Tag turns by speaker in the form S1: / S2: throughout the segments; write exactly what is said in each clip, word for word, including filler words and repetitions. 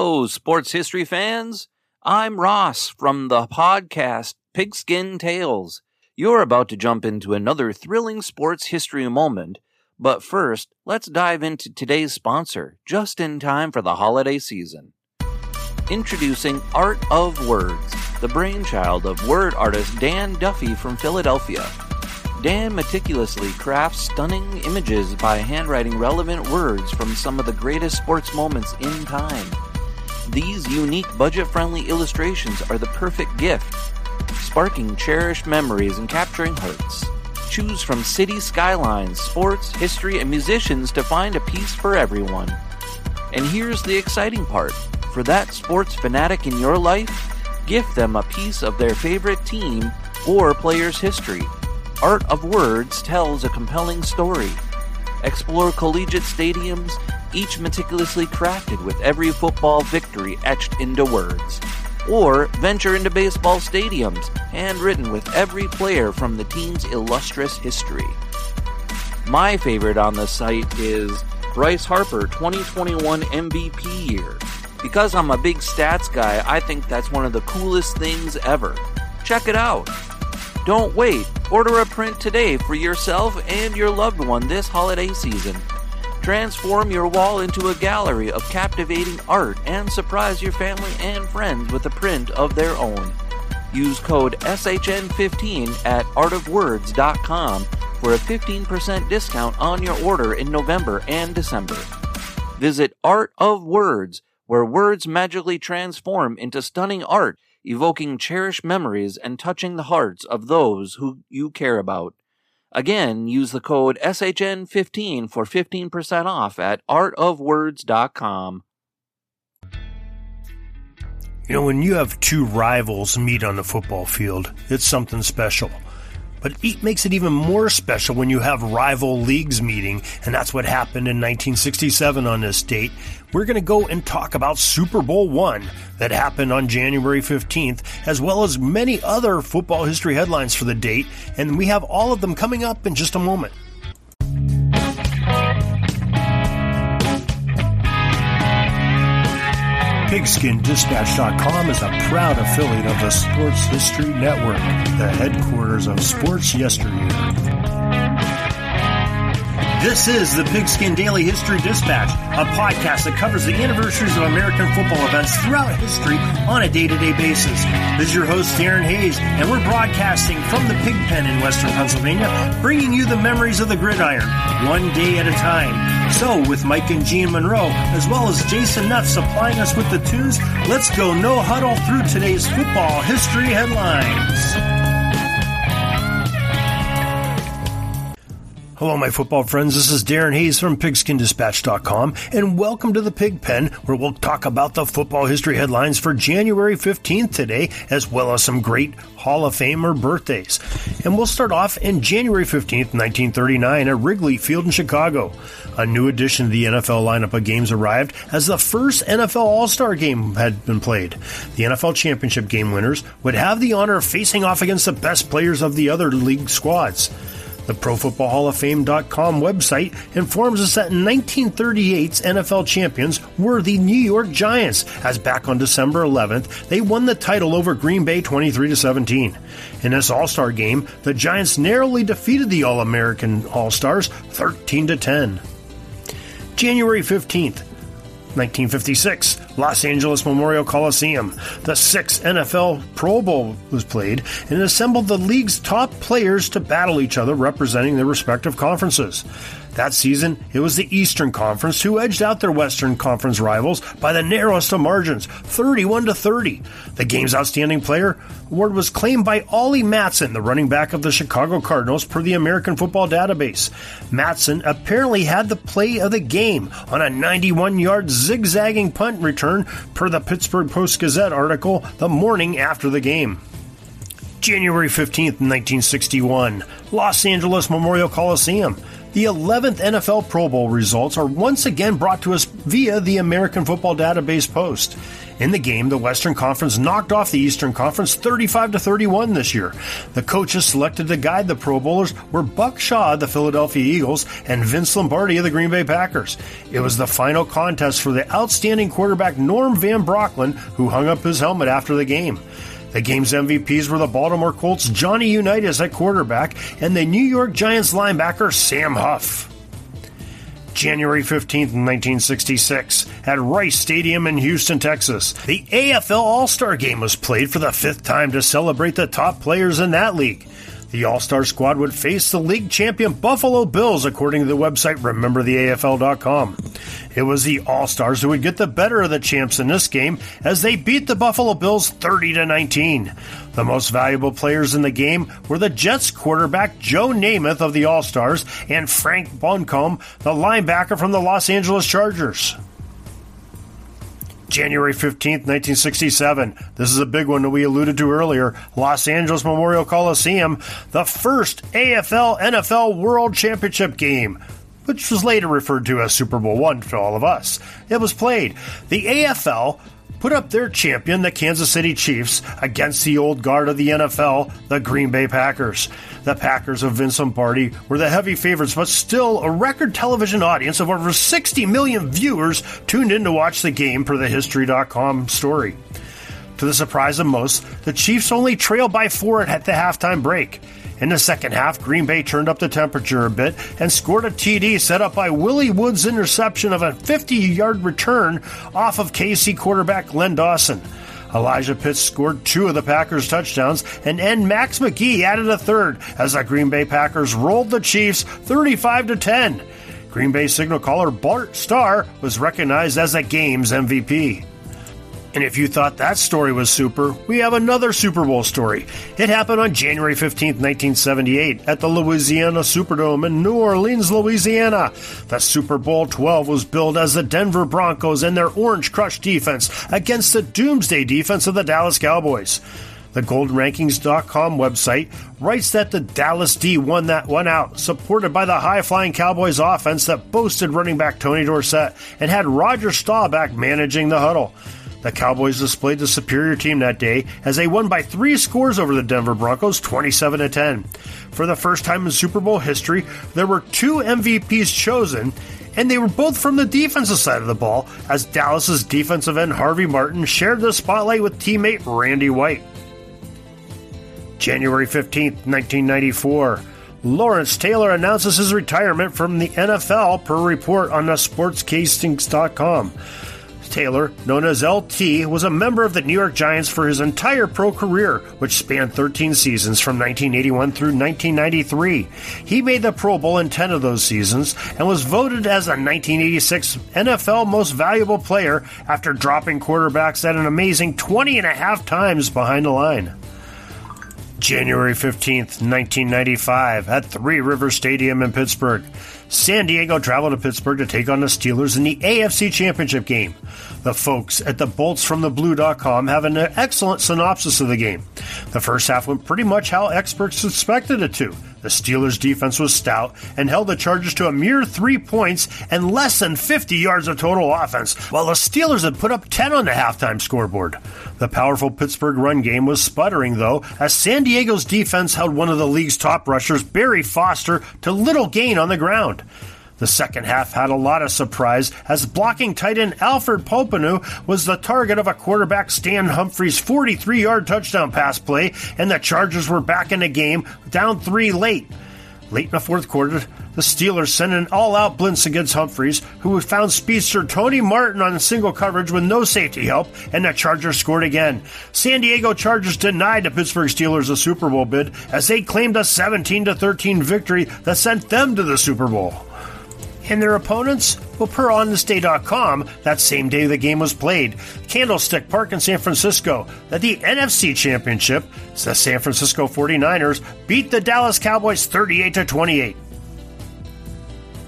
S1: Hello, sports history fans. I'm Ross from the podcast Pigskin Tales. You're about to jump into another thrilling sports history moment, but first, let's dive into today's sponsor, just in time for the holiday season. Introducing Art of Words, the brainchild of word artist Dan Duffy from Philadelphia. Dan meticulously crafts stunning images by handwriting relevant words from some of the greatest sports moments in time. These unique budget-friendly illustrations are the perfect gift, sparking cherished memories and capturing hearts. Choose from city skylines, sports, history, and musicians to find a piece for everyone. And here's the exciting part. For that sports fanatic in your life, gift them a piece of their favorite team or player's history. Art of Words tells a compelling story. Explore collegiate stadiums, each meticulously crafted with every football victory etched into words. Or venture into baseball stadiums, handwritten with every player from the team's illustrious history. My favorite on the site is Bryce Harper twenty twenty-one M V P year. Because I'm a big stats guy, I think that's one of the coolest things ever. Check it out. Don't wait. Order a print today for yourself and your loved one this holiday season. Transform your wall into a gallery of captivating art and surprise your family and friends with a print of their own. Use code S H N fifteen at art of words dot com for a fifteen percent discount on your order in November and December. Visit Art of Words, where words magically transform into stunning art, evoking cherished memories and touching the hearts of those who you care about. Again, use the code S H N fifteen for fifteen percent off at art of words dot com.
S2: You know, when you have two rivals meet on the football field, it's something special. But it makes it even more special when you have rival leagues meeting, and that's what happened in nineteen sixty-seven on this date. We're going to go and talk about Super Bowl one that happened on January fifteenth, as well as many other football history headlines for the date, and we have all of them coming up in just a moment. Pigskin Dispatch dot com is a proud affiliate of the Sports History Network, the headquarters of sports yesteryear. This is the Pigskin Daily History Dispatch, a podcast that covers the anniversaries of American football events throughout history on a day-to-day basis. This is your host, Darren Hayes, and we're broadcasting from the Pig Pen in Western Pennsylvania, bringing you the memories of the gridiron, one day at a time. So, with Mike and Gene Monroe, as well as Jason Nutt supplying us with the tunes, let's go no huddle through today's football history headlines. Hello, my football friends. This is Darren Hayes from Pigskin Dispatch dot com, and welcome to the Pig Pen, where we'll talk about the football history headlines for January fifteenth today, as well as some great Hall of Famer birthdays. And we'll start off in January fifteenth, nineteen thirty-nine, at Wrigley Field in Chicago. A new addition to the N F L lineup of games arrived as the first N F L All-Star game had been played. The N F L Championship game winners would have the honor of facing off against the best players of the other league squads. The Pro Football Hall of Fame dot com website informs us that nineteen thirty-eight's N F L champions were the New York Giants, as back on December eleventh, they won the title over Green Bay twenty-three to seventeen. In this All-Star game, the Giants narrowly defeated the All-American All-Stars thirteen to ten. January fifteenth, nineteen fifty-six, Los Angeles Memorial Coliseum. The sixth N F L Pro Bowl was played and assembled the league's top players to battle each other representing their respective conferences. That season, it was the Eastern Conference who edged out their Western Conference rivals by the narrowest of margins, thirty-one to thirty. The game's outstanding player award was claimed by Ollie Matson, the running back of the Chicago Cardinals, per the American Football Database. Matson apparently had the play of the game on a ninety-one-yard zigzagging punt return per the Pittsburgh Post-Gazette article the morning after the game. January fifteenth, nineteen sixty-one, Los Angeles Memorial Coliseum. The eleventh N F L Pro Bowl results are once again brought to us via the American Football Database Post. In the game, the Western Conference knocked off the Eastern Conference thirty-five to thirty-one this year. The coaches selected to guide the Pro Bowlers were Buck Shaw of the Philadelphia Eagles and Vince Lombardi of the Green Bay Packers. It was the final contest for the outstanding quarterback Norm Van Brocklin, who hung up his helmet after the game. The game's M V Ps were the Baltimore Colts' Johnny Unitas at quarterback and the New York Giants linebacker Sam Huff. January fifteenth, nineteen sixty-six, at Rice Stadium in Houston, Texas, the A F L All-Star Game was played for the fifth time to celebrate the top players in that league. The All-Star squad would face the league champion Buffalo Bills, according to the website remember the A F L dot com. It was the All-Stars who would get the better of the champs in this game as they beat the Buffalo Bills thirty to nineteen. The most valuable players in the game were the Jets quarterback Joe Namath of the All-Stars and Frank Buncombe, the linebacker from the Los Angeles Chargers. January fifteenth, nineteen sixty-seven. This is a big one that we alluded to earlier. Los Angeles Memorial Coliseum, the first A F L N F L World Championship game, which was later referred to as Super Bowl one to all of us. It was played. The A F L put up their champion, the Kansas City Chiefs, against the old guard of the N F L, the Green Bay Packers. The Packers of Vince Lombardi were the heavy favorites, but still a record television audience of over sixty million viewers tuned in to watch the game per the History dot com story. To the surprise of most, the Chiefs only trailed by four at the halftime break. In the second half, Green Bay turned up the temperature a bit and scored a T D set up by Willie Wood's interception of a fifty-yard return off of K C quarterback Len Dawson. Elijah Pitts scored two of the Packers' touchdowns, and end Max McGee added a third as the Green Bay Packers rolled the Chiefs thirty-five to ten. Green Bay signal caller Bart Starr was recognized as the game's M V P. And if you thought that story was super, we have another Super Bowl story. It happened on January fifteenth, nineteen seventy-eight at the Louisiana Superdome in New Orleans, Louisiana. The Super Bowl twelve was billed as the Denver Broncos and their Orange Crush defense against the Doomsday defense of the Dallas Cowboys. The Gold Rankings dot com website writes that the Dallas D won that one out, supported by the high-flying Cowboys offense that boasted running back Tony Dorsett and had Roger Staubach managing the huddle. The Cowboys displayed the superior team that day as they won by three scores over the Denver Broncos, twenty-seven to ten. For the first time in Super Bowl history, there were two M V Ps chosen, and they were both from the defensive side of the ball, as Dallas's defensive end Harvey Martin shared the spotlight with teammate Randy White. January fifteenth, nineteen ninety-four. Lawrence Taylor announces his retirement from the N F L per report on the sports castings dot com. Taylor, known as L T, was a member of the New York Giants for his entire pro career, which spanned thirteen seasons from nineteen eighty-one through nineteen ninety-three. He made the Pro Bowl in ten of those seasons and was voted as a nineteen eighty-six N F L Most Valuable Player after dropping quarterbacks at an amazing twenty and a half times behind the line. January fifteenth, nineteen ninety-five, at Three Rivers Stadium in Pittsburgh. San Diego traveled to Pittsburgh to take on the Steelers in the A F C Championship game. The folks at the bolts from the blue dot com have an excellent synopsis of the game. The first half went pretty much how experts expected it to. The Steelers' defense was stout and held the Chargers to a mere three points and less than fifty yards of total offense, while the Steelers had put up ten on the halftime scoreboard. The powerful Pittsburgh run game was sputtering, though, as San Diego's defense held one of the league's top rushers, Barry Foster, to little gain on the ground. The second half had a lot of surprise, as blocking tight end Alfred Popenu was the target of a quarterback Stan Humphries' forty-three-yard touchdown pass play, and the Chargers were back in the game, down three late. Late in the fourth quarter, the Steelers sent an all-out blitz against Humphries, who found speedster Tony Martin on single coverage with no safety help, and the Chargers scored again. San Diego Chargers denied the Pittsburgh Steelers a Super Bowl bid, as they claimed a seventeen to thirteen victory that sent them to the Super Bowl. And their opponents? Well, per on this day dot com, that same day the game was played, Candlestick Park in San Francisco, that the N F C Championship, the San Francisco forty-niners, beat the Dallas Cowboys thirty-eight to twenty-eight.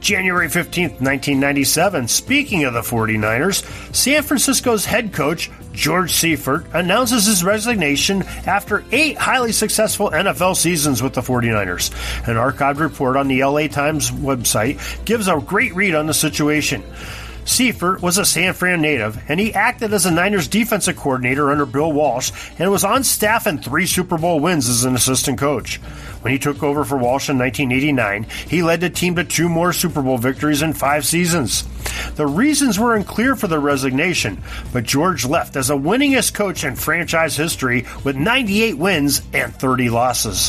S2: January fifteenth, nineteen ninety-seven, speaking of the forty-niners, San Francisco's head coach, George Seifert, announces his resignation after eight highly successful N F L seasons with the forty-niners. An archived report on the L A Times website gives a great read on the situation. Seifert was a San Fran native, and he acted as a Niners defensive coordinator under Bill Walsh and was on staff in three Super Bowl wins as an assistant coach. When he took over for Walsh in nineteen eighty-nine, he led the team to two more Super Bowl victories in five seasons. The reasons were unclear for the resignation, but George left as the winningest coach in franchise history with ninety-eight wins and thirty losses.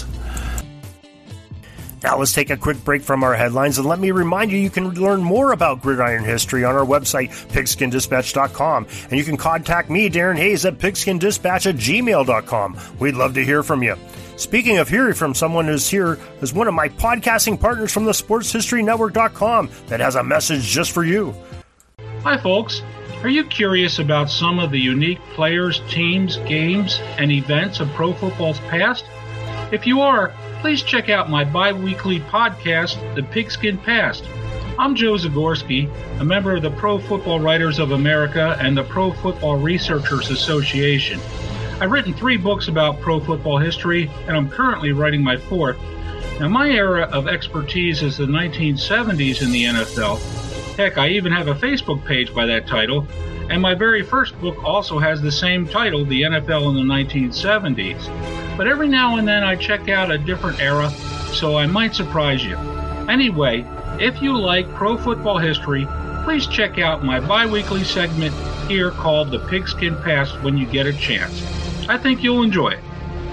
S2: Now let's take a quick break from our headlines, and let me remind you you can learn more about gridiron history on our website, pigskin dispatch dot com. And you can contact me, Darren Hayes, at pigskin dispatch at gmail dot com. We'd love to hear from you. Speaking of hearing from someone who's here is one of my podcasting partners from the sports history network dot com that has a message just for you.
S3: Hi, folks. Are you curious about some of the unique players, teams, games, and events of pro football's past? If you are, please check out my bi-weekly podcast, The Pigskin Past. I'm Joe Zagorski, a member of the Pro Football Writers of America and the Pro Football Researchers Association. I've written three books about pro football history, and I'm currently writing my fourth. Now, my era of expertise is the nineteen seventies in the N F L. Heck, I even have a Facebook page by that title, and my very first book also has the same title, The N F L in the nineteen seventies. But every now and then I check out a different era, so I might surprise you. Anyway, if you like pro football history, please check out my bi-weekly segment here called The Pigskin Past when you get a chance. I think you'll enjoy it.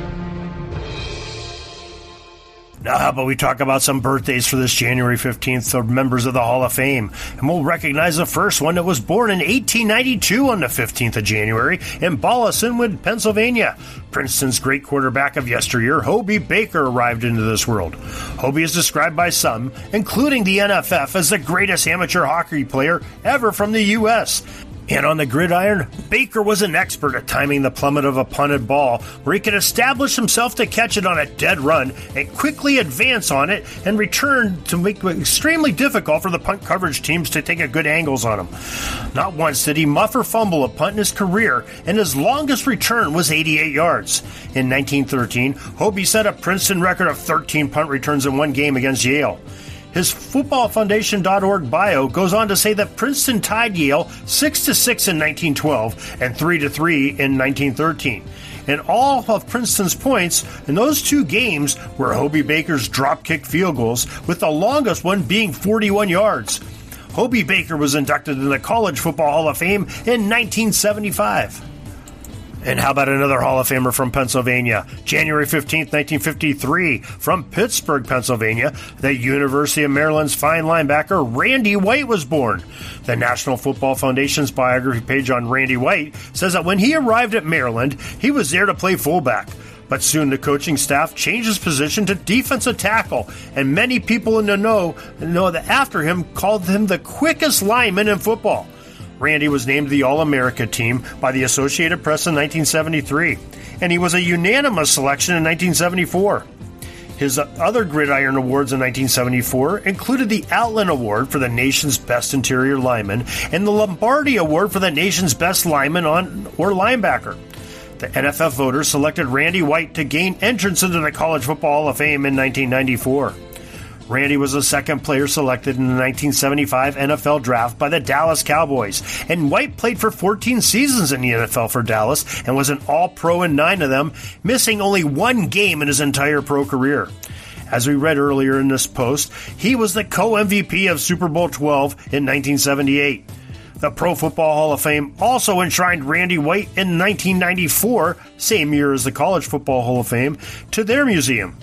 S2: Now, how about we talk about some birthdays for this January fifteenth for members of the Hall of Fame? And we'll recognize the first one that was born in eighteen ninety-two on the fifteenth of January in Bala Cynwyd, Pennsylvania. Princeton's great quarterback of yesteryear, Hobie Baker, arrived into this world. Hobie is described by some, including the N F F, as the greatest amateur hockey player ever from the U S And on the gridiron, Baker was an expert at timing the plummet of a punted ball, where he could establish himself to catch it on a dead run and quickly advance on it and return to make it extremely difficult for the punt coverage teams to take a good angles on him. Not once did he muff or fumble a punt in his career, and his longest return was eighty-eight yards. In nineteen thirteen, Hobie set a Princeton record of thirteen punt returns in one game against Yale. His football foundation dot org bio goes on to say that Princeton tied Yale six to six in nineteen twelve and three to three in nineteen thirteen. And all of Princeton's points in those two games were Hobie Baker's drop-kick field goals, with the longest one being forty-one yards. Hobie Baker was inducted in the College Football Hall of Fame in nineteen seventy-five. And how about another Hall of Famer from Pennsylvania? January fifteenth, nineteen fifty-three, from Pittsburgh, Pennsylvania, the University of Maryland's fine linebacker Randy White was born. The National Football Foundation's biography page on Randy White says that when he arrived at Maryland, he was there to play fullback. But soon the coaching staff changed his position to defensive tackle, and many people in the know know that after him called him the quickest lineman in football. Randy was named the All-America team by the Associated Press in nineteen seventy-three, and he was a unanimous selection in nineteen seventy-four. His other gridiron awards in nineteen seventy-four included the Outland Award for the nation's best interior lineman and the Lombardi Award for the nation's best lineman on or linebacker. The N F F voters selected Randy White to gain entrance into the College Football Hall of Fame in nineteen ninety-four. Randy was the second player selected in the nineteen seventy-five N F L Draft by the Dallas Cowboys, and White played for fourteen seasons in the N F L for Dallas and was an All-Pro in nine of them, missing only one game in his entire pro career. As we read earlier in this post, he was the co-M V P of Super Bowl twelve in nineteen seventy-eight. The Pro Football Hall of Fame also enshrined Randy White in nineteen ninety-four, same year as the College Football Hall of Fame, to their museum.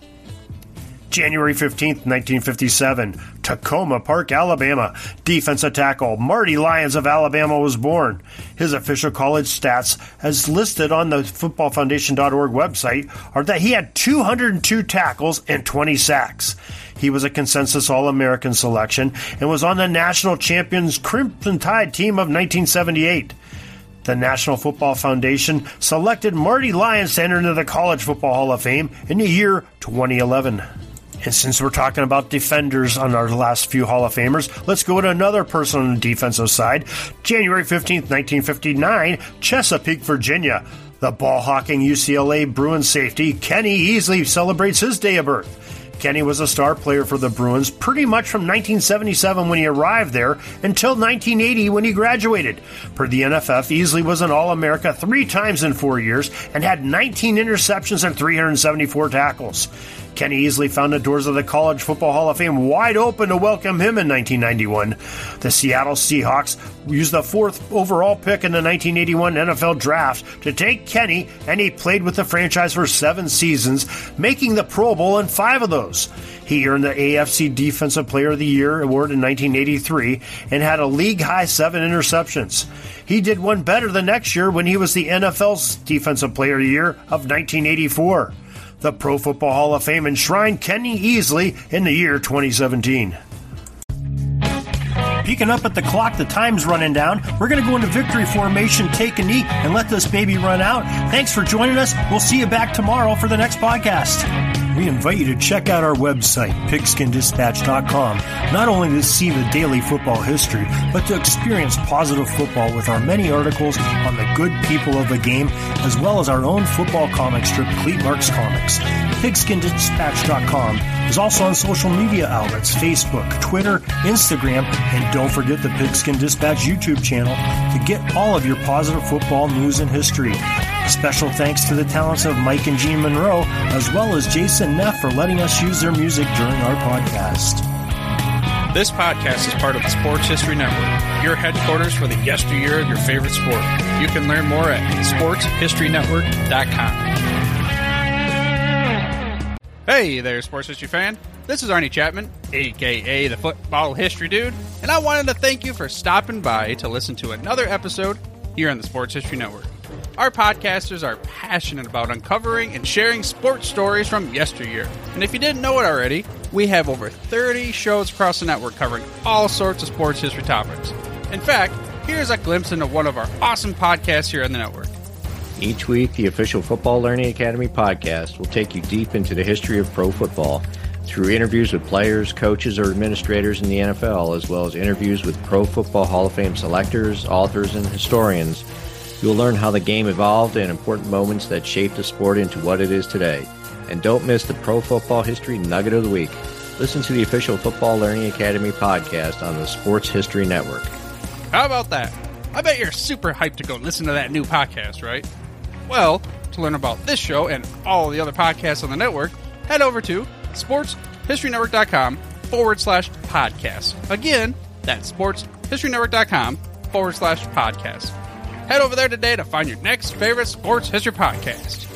S2: January fifteenth, nineteen fifty-seven, Tacoma Park, Alabama. Defensive tackle Marty Lyons of Alabama was born. His official college stats, as listed on the football foundation dot org website, are that he had two hundred two tackles and twenty sacks. He was a consensus All-American selection and was on the national champions Crimson Tide team of nineteen seventy-eight. The National Football Foundation selected Marty Lyons to enter into the College Football Hall of Fame in the year twenty eleven. And since we're talking about defenders on our last few Hall of Famers, let's go to another person on the defensive side. January fifteenth, nineteen fifty-nine, Chesapeake, Virginia. The ball-hawking U C L A Bruins safety Kenny Easley celebrates his day of birth. Kenny was a star player for the Bruins pretty much from nineteen seventy-seven when he arrived there until nineteen eighty when he graduated. Per the N F F, Easley was an All-America three times in four years and had nineteen interceptions and three hundred seventy-four tackles. Kenny Easley found the doors of the College Football Hall of Fame wide open to welcome him in nineteen ninety-one. The Seattle Seahawks used the fourth overall pick in the nineteen eighty-one N F L Draft to take Kenny, and he played with the franchise for seven seasons, making the Pro Bowl in five of those. He earned the A F C Defensive Player of the Year award in nineteen eighty-three and had a league-high seven interceptions. He did one better the next year when he was the N F L's Defensive Player of the Year of nineteen eighty-four. The Pro Football Hall of Fame enshrined Kenny Easley in the year twenty seventeen. Peeking up at the clock, the time's running down. We're going to go into victory formation, take a knee, and let this baby run out. Thanks for joining us. We'll see you back tomorrow for the next podcast. We invite you to check out our website, pigskin dispatch dot com, not only to see the daily football history, but to experience positive football with our many articles on the good people of the game, as well as our own football comic strip, Cleat Marks Comics. pigskin dispatch dot com is also on social media outlets, Facebook, Twitter, Instagram, and don't forget the Pigskin Dispatch YouTube channel to get all of your positive football news and history. Special thanks to the talents of Mike and Gene Monroe, as well as Jason Neff for letting us use their music during our podcast.
S4: This podcast is part of the Sports History Network, your headquarters for the yesteryear of your favorite sport. You can learn more at sports history network dot com. Hey there, sports history fan. This is Arnie Chapman, a k a the Football History Dude, and I wanted to thank you for stopping by to listen to another episode here on the Sports History Network. Our podcasters are passionate about uncovering and sharing sports stories from yesteryear. And if you didn't know it already, we have over thirty shows across the network covering all sorts of sports history topics. In fact, here's a glimpse into one of our awesome podcasts here on the network.
S5: Each week, the official Football Learning Academy podcast will take you deep into the history of pro football through interviews with players, coaches, or administrators in the N F L, as well as interviews with Pro Football Hall of Fame selectors, authors, and historians. You'll learn how the game evolved and important moments that shaped the sport into what it is today. And don't miss the Pro Football History Nugget of the Week. Listen to the official Football Learning Academy podcast on the Sports History Network.
S4: How about that? I bet you're super hyped to go listen to that new podcast, right? Well, to learn about this show and all the other podcasts on the network, head over to sports history network dot com forward slash podcast. Again, that's sports history network dot com forward slash podcast. Head over there today to find your next favorite sports history podcast.